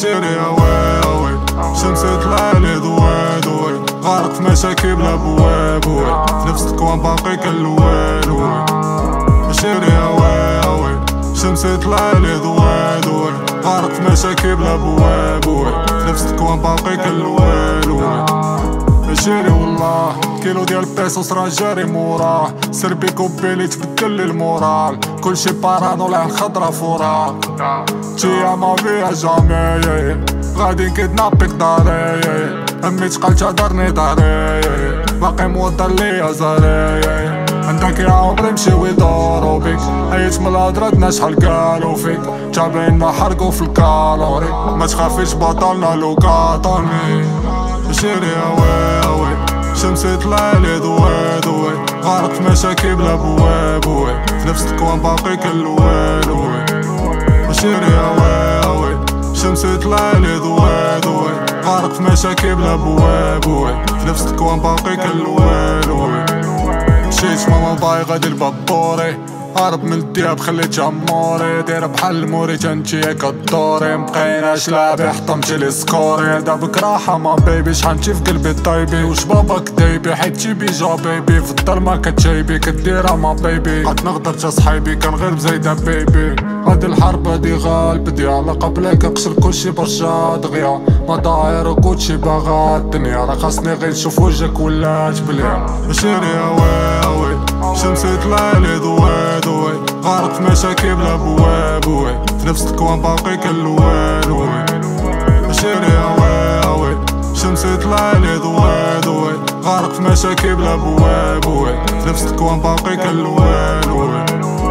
عشيري اوي شمس طلع لي ضوي غارق في مشاكل بلا بواب في نفس الكوان باقي كالوال عشيري اوي شمس طلع لي ضوي غارق في مشاكل بلا بواب في نفس الكوان باقي كالوال عشيري والله كيلو ديال بيسوس راه جاري موراه سير بيكو بيلي تبدل لي المورال كلشي بارانو العين خضرا فورا تيا ما فيها جامي غادي كيدنابيك داري امي تقال تهدرني داري باقي موضر ليا زاري عندك يا عمري مشيو يدورو بيك عييت من الهضرة شحال قالو فيك جابين ما حرقو في الكالوري ما تخافيش بطلنا لو قاطعني عشيري اوي شمس طلع لي ضوي غارق في مشاكل بلا بواب في نفس الكوان باقي كالوال عشيري اوي شمس طلع لي ضوي غارق في مشاكل بلا بواب في نفس الكوان باقي كالوال مشيت ماما بايغة دير بابوري هرب من الدياب خليت جموري دايرة بحال موريتانتي كدوري مبقيناش لعبي حطمتي لي سكوري دابك راحة ما بيبي شحال في قلبي طيبي وش باباك دايبي حيت تيبي جا بيبي في الظلمة كتشايبي كديرها ما بيبي قد نغدر تا صحايبي كان غير بزايدة بيبي هادي الحرب هادي غالب ديالها قبلها كنقشر كلشي برشا دغيا ما داير وكلشي باغا الدنيا راه خاصني غير نشوف وجهك ولات بليا عشيري اوي شمس طلع لي ضوي غارق في مشاكل بلا بواب في نفس الكوان باقي كالوال عشيري اوي شمس طلع لي ضوي غارق في مشاكل بلا بواب في نفس الكوان باقي كالوال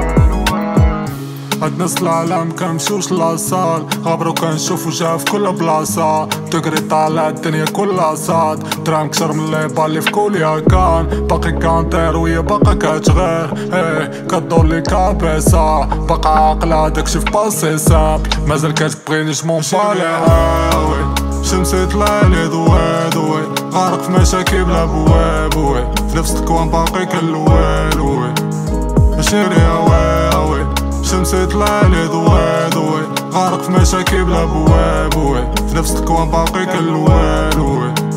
هاد ناس العالم كنمشيوش لاصال غابرو كنشوفو جا في كل بلاصة تقري طالع الدنيا كلها صاد درام كتر من ليبا اللي في كوليا كان باقي كانطير وهي باقا كتغير كدور لي كابيسا باقا عاقلة داكشي في باسي سامبل مازال كتبغيني جمون بالي شمس طلع لي ضوي غارق في مشاكل بلا بواب في نفس الكوان باقي كالوال عشيري اوي شمس طلع لي ضوي غارق في مشاكل بلا بواب في نفس الكوان باقي كالوال